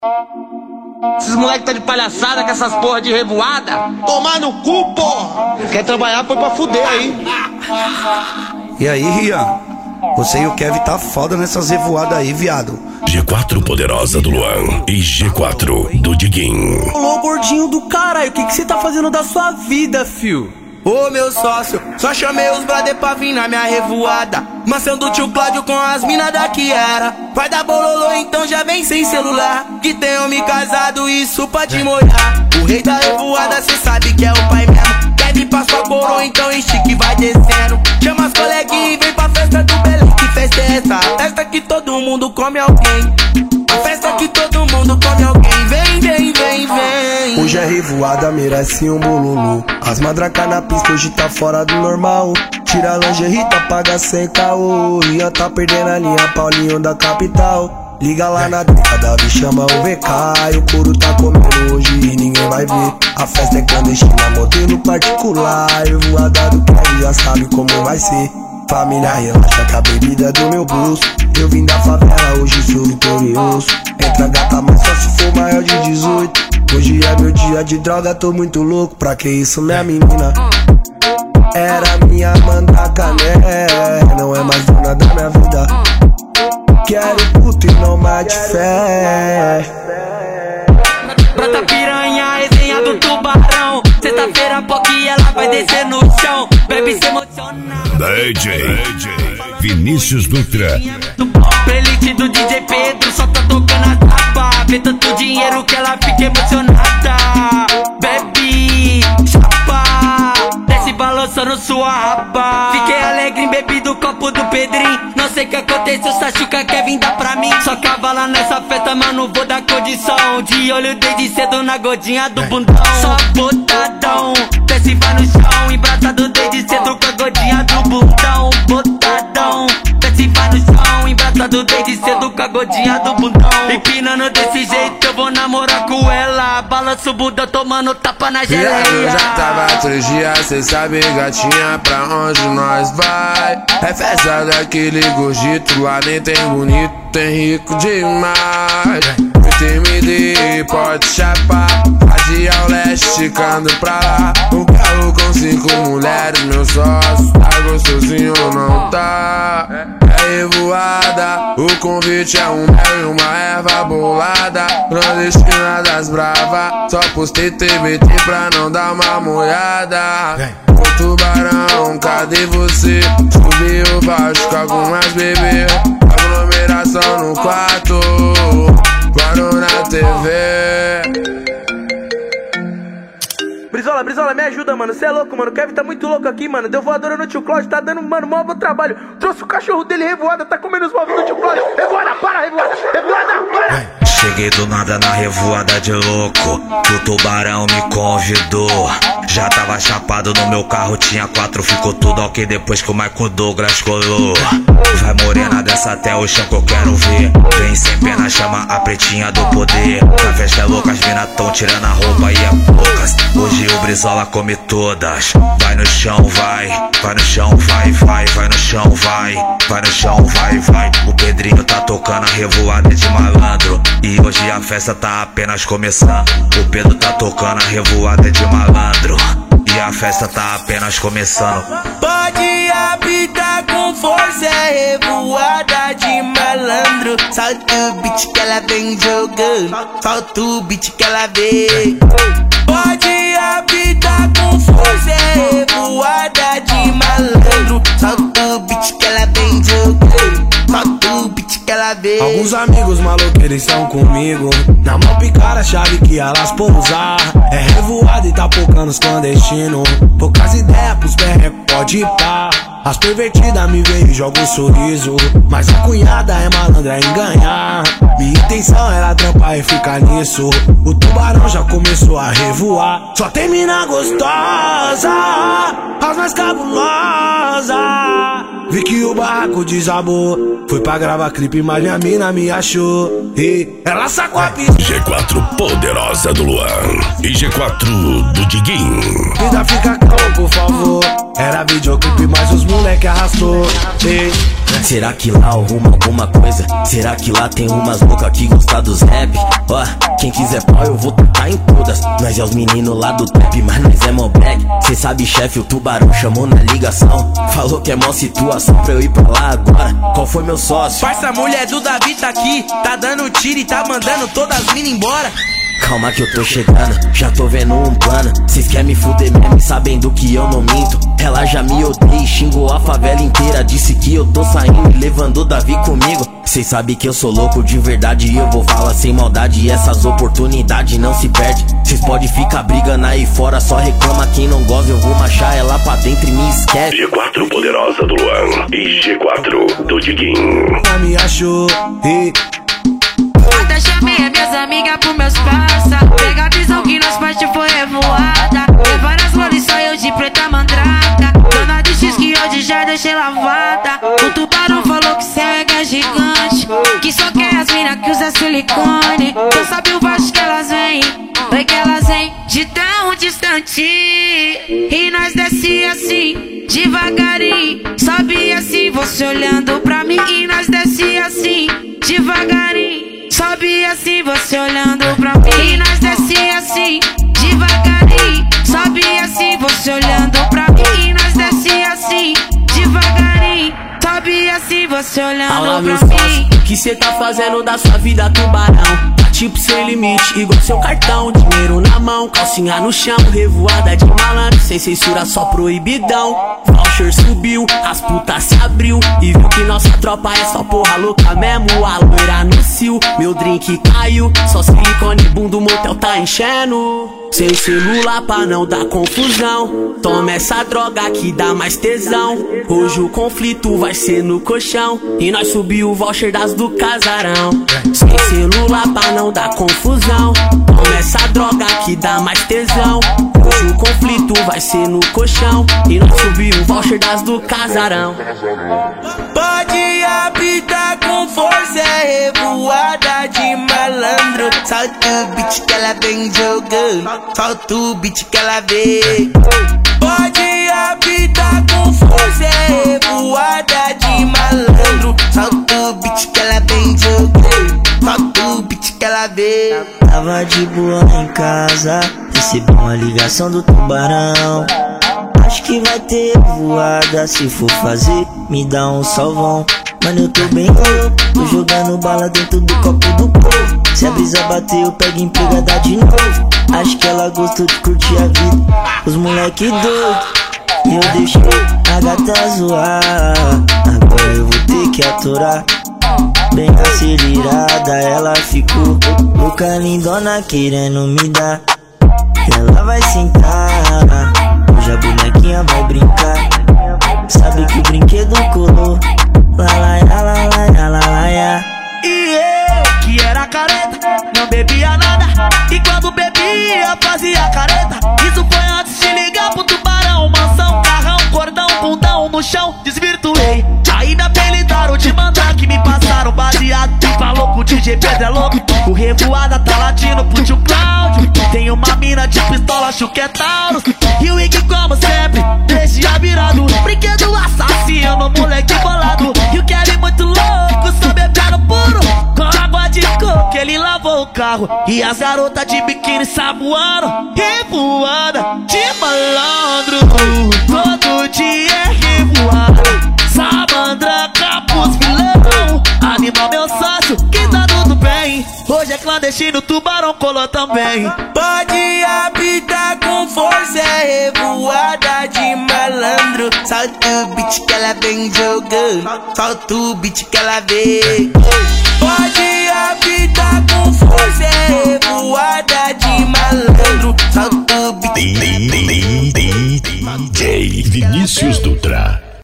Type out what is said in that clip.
Esses moleques tá de palhaçada com essas porra de revoada. Tomar no cu, porra! Quer trabalhar, foi pra fuder aí. E aí, Rian? Você e o Kevin tá foda nessas revoadas aí, viado. G4 poderosa do Luan e G4 do Diguinho. Ô, gordinho do caralho, o que você tá fazendo da sua vida, fio? Ô, meu sócio, só chamei os brother pra vir na minha revoada. Mansão do tio Cláudio com as minas da que era. Vai dar bololô, então já vem sem celular. Que tem homem casado, isso pode molhar. O rei da revoada, cê sabe que é o pai mesmo. Kevin passa a coroa, então estique vai descendo. Chama as coleguinhas e vem pra festa do Belém. Que festa é essa? A festa que todo mundo come alguém. A festa que todo mundo come alguém. Vem, vem, vem, vem. Hoje é revoada, merece um bololô. As madracas na pista hoje tá fora do normal. Tira a lingerie, tá paga sem caô. Rian tá perdendo a linha, Paulinho da capital. Liga lá na década, me chama o VK. E o couro tá comendo hoje e ninguém vai ver. A festa é clandestina, modelo particular. Revoada do Kevin, já sabe como vai ser. Família, relaxa que a bebida é do meu bolso. Eu vim da favela, hoje sou vitorioso. Entra gata, mas só se for maior de 18. Hoje é meu dia de droga, tô muito louco. Pra que isso, minha menina? Era minha mandraca, né? Não é mais dona da minha vida. Quero puto e não mate fé. Brota piranha, resenha do tubarão. Sexta-feira, POC, ela vai descer no chão. Bebe se emociona. DJ Vinícius Dutra. Playlist do DJ Pedro, só tá tocando a tapa. Vê tanto dinheiro que ela fica emocionada. Bebe, chapa, desce balançando sua raba. Fiquei alegre, bebi do copo do Pedrinho. Não sei o que aconteceu, Sachuca quer vir dar pra mim. Só cavala nessa festa, mano, vou dar condição. De olho desde cedo na godinha do bundão. Só botadão, desce vai no chão. Embraçado desde cedo com a godinha do bundão. Botadão, desce vai no chão. Embraçado desde cedo com a godinha do bundão. Empinando desse jeito eu vou namorar com ela. Balança o bundão tomando tapa na geleia. Eu já tava 3 dias, cê sabe gatinha, pra onde nós vai? É festa daquele gordito, lá nem tem bonito, tem rico demais. Muito MD, pode chapar, Adi ao leste, ficando pra lá. Um carro com 5 mulheres, meu sócio, tá gostosinho ou não tá? É revoada, o convite é um mel e uma erva bolada. Clandestina das brava, só postei TBT pra não dar uma molhada. O tubarão, cadê você? Subiu baixo com algumas bebê. Aglomeração no quarto, parou na TV. Brizola, me ajuda, mano. Cê é louco, mano. O Kevin tá muito louco aqui, mano. Deu voadora no tio Cláudio, tá dando, mano, mó bom trabalho. Trouxe o cachorro dele revoada, tá comendo os móveis do tio Cláudio. Revoada, para, revoada, para! Cheguei do nada na revoada de louco, que o tubarão me convidou. Já tava chapado no meu carro, tinha 4, ficou tudo ok depois que o Michael Douglas colou. Vai morena dessa até o chão que eu quero ver. Vem sem pena, chama a pretinha do poder. A festa é louca, as mina tão tirando a roupa e é poucas. Hoje o Brizola come todas. Vai no chão, vai no chão, vai no chão, vai no chão, vai. O Pedrinho tá tocando a revoada de malandro. E hoje a festa tá apenas começando. O Pedro tá tocando a revoada de malandro. E a festa tá apenas começando. Pode apitar com força, é revoada de malandro. Solta o beat que ela vem jogando, solta o beat que ela vem. Pode apitar com força, é revoada de malandro. Solta o beat que ela vem jogando, solta o beat que ela vem. Alguns amigos malucos, eles são comigo. Na mão picar a chave que elas pousar. É revoada e tá pocando os clandestinos. Poucas ideias pros perrecos, pode ir pá. As pervertidas me veem e jogam um sorriso. Mas a cunhada é malandra em ganhar. Minha intenção era trampar e ficar nisso. O tubarão já começou a revoar. Só tem mina gostosa, as mais cabulosas. Vi que o barraco desabou. Fui pra gravar clipe, mas minha mina me achou. E ela sacou a pista. G4 poderosa do Luan e G4 do Diguinho. Vida fica calma, por favor. Era videoclipe, mas os moleque arrastou. E Será que lá arruma alguma coisa? Será que lá tem umas loucas que gostam dos rap? Ó, quem quiser pau eu vou tocar em todas. Nós é os meninos lá do trap, mas nós é mó black. Cê sabe, chefe, o tubarão chamou na ligação. Falou que é mó situação pra eu ir pra lá agora. Qual foi meu sócio? Parça, a mulher do Davi tá aqui, tá dando tiro e tá mandando todas as minas embora. Calma que eu tô chegando, já tô vendo um plano. Cês querem me fuder mesmo e sabendo que eu não minto. Ela já me odeia e xingou a favela inteira. Disse que eu tô saindo e levando o Davi comigo. Cês sabem que eu sou louco de verdade e eu vou falar sem maldade. E essas oportunidades não se perde. Cês podem ficar brigando aí fora, só reclama quem não gosta. Eu vou machar ela pra dentro e me esquece. G4 Poderosa do Luan e G4 do Diguinho. Me achou, até chamei as minhas amigas pros meus parça. Pega a visão que nós parte foi revoada. Tem várias flores, só eu de preta mandraca. Dona de X que hoje já deixei lavada. O tubarão falou que céu é gigante, que só quer as mina que usa silicone. Tu sabe o baixo que elas vêm, vai que elas vêm de tão distante. E nós desce assim, devagarinho. Sobe assim, você olhando pra mim. E nós desce assim, devagarinho. Sobe assim, você olhando pra mim. E nós desce assim, devagarinho. Sobe assim, você olhando pra mim. E nós desce assim, devagarinho. Sobe assim, você olhando pra mim. O que cê tá fazendo da sua vida, tubarão? Tipo sem limite, igual seu cartão. Dinheiro na mão, calcinha no chão. Revoada de malandro, sem censura, só proibidão. Voucher subiu, as putas se abriu e viu que nossa tropa é só porra louca mesmo. A loira no cio, meu drink caiu. Só silicone, bunda, o motel tá enchendo. Sem celular pra não dar confusão. Toma essa droga que dá mais tesão. Hoje o conflito vai ser no colchão e nós subiu o voucher das do casarão. Sem celular pra não dar confusão. Toma essa droga que dá mais tesão. Hoje o conflito vai ser no colchão e nós subiu o voucher das do casarão. Pode apitar com força, é revoada de malandro. Solta o beat que ela vem jogando, solta o beat que ela vê. Pode apitar com força, é revoada de malandro. Solta o beat que ela vem jogando, solta o beat que ela vê. Tava de boa em casa, recebi uma ligação do tubarão. Acho que vai ter voada, se for fazer, me dá um salvão. Mano, eu tô bem louco, tô jogando bala dentro do copo do povo. Se a brisa bater, eu pego empregada de novo. Acho que ela gostou de curtir a vida, os moleque doido, e eu deixei a gata zoar. Agora eu vou ter que aturar. Bem acelerada, ela ficou louca, lindona, querendo me dar. Ela vai sentar, hoje a bonequinha vai brincar. Sabe que o brinquedo colou. E eu, que era careta, não bebia nada. E quando bebia, fazia careta. Isso foi antes de ligar pro tubarão. Mansão, carrão, cordão, bundão no chão, desvirtuei. Aí me apelidaram de mandar que me passaram baseado. Falou que o DJ Pedro é louco. O revoada tá latindo pro tio Cláudio. Tem uma mina de pistola, acho que é Taurus. E o Iggy, como sempre, deixa virado. Brinquedo assassino, moleque bolado. E o Kelly muito louco, só bebendo puro. Com água de coco, ele lavou o carro. E as garotas de biquíni saboando. Revoada de malandro, todo dia é revoada. Samandraca pros vilão. Anima meu sócio, que tá tudo bem. Hoje é clandestino, tubarão colou também. Pode apitar com força, é revoada de malandro. Solta o beat que ela vem jogando, solta o beat que ela vê. Pode apitar com força, é revoada de malandro. Solta o beat que ela vem. DJ Vinícius Dutra.